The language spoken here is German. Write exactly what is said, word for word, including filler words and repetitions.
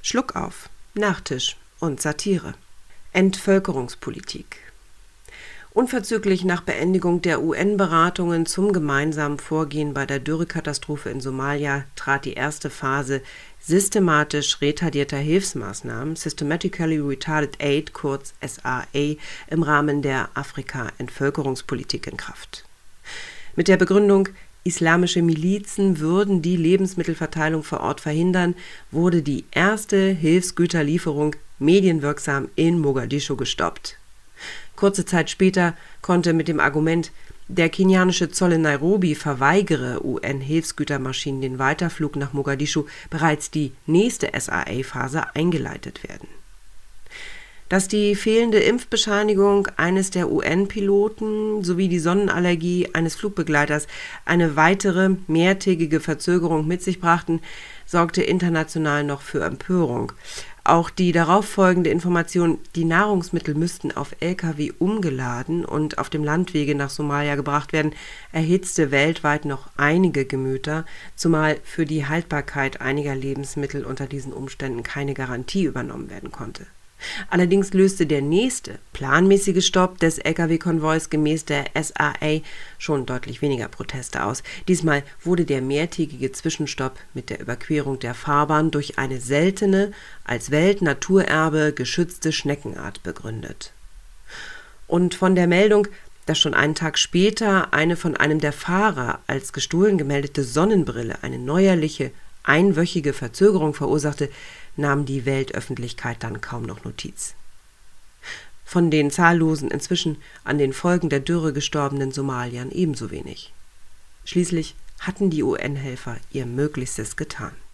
Schluckauf, Nachtisch und Satire. Entvölkerungspolitik. Unverzüglich nach Beendigung der U N-Beratungen zum gemeinsamen Vorgehen bei der Dürrekatastrophe in Somalia trat die erste Phase systematisch retardierter Hilfsmaßnahmen, Systematically Retarded Aid, kurz S A A, im Rahmen der Afrika-Entvölkerungspolitik in Kraft. Mit der Begründung, islamische Milizen würden die Lebensmittelverteilung vor Ort verhindern, wurde die erste Hilfsgüterlieferung medienwirksam in Mogadischu gestoppt. Kurze Zeit später konnte mit dem Argument, der kenianische Zoll in Nairobi verweigere U N-Hilfsgütermaschinen den Weiterflug nach Mogadischu, bereits die nächste S A A-Phase eingeleitet werden. Dass die fehlende Impfbescheinigung eines der U N-Piloten sowie die Sonnenallergie eines Flugbegleiters eine weitere mehrtägige Verzögerung mit sich brachten, sorgte international noch für Empörung. Auch die darauffolgende Information, die Nahrungsmittel müssten auf L K W umgeladen und auf dem Landwege nach Somalia gebracht werden, erhitzte weltweit noch einige Gemüter, zumal für die Haltbarkeit einiger Lebensmittel unter diesen Umständen keine Garantie übernommen werden konnte. Allerdings löste der nächste, planmäßige Stopp des L K W-Konvois gemäß der S A A schon deutlich weniger Proteste aus. Diesmal wurde der mehrtägige Zwischenstopp mit der Überquerung der Fahrbahn durch eine seltene, als Weltnaturerbe geschützte Schneckenart begründet. Und von der Meldung, dass schon einen Tag später eine von einem der Fahrer als gestohlen gemeldete Sonnenbrille eine neuerliche, einwöchige Verzögerung verursachte, nahm die Weltöffentlichkeit dann kaum noch Notiz. Von den zahllosen, inzwischen an den Folgen der Dürre gestorbenen Somaliern ebenso wenig. Schließlich hatten die U N-Helfer ihr Möglichstes getan.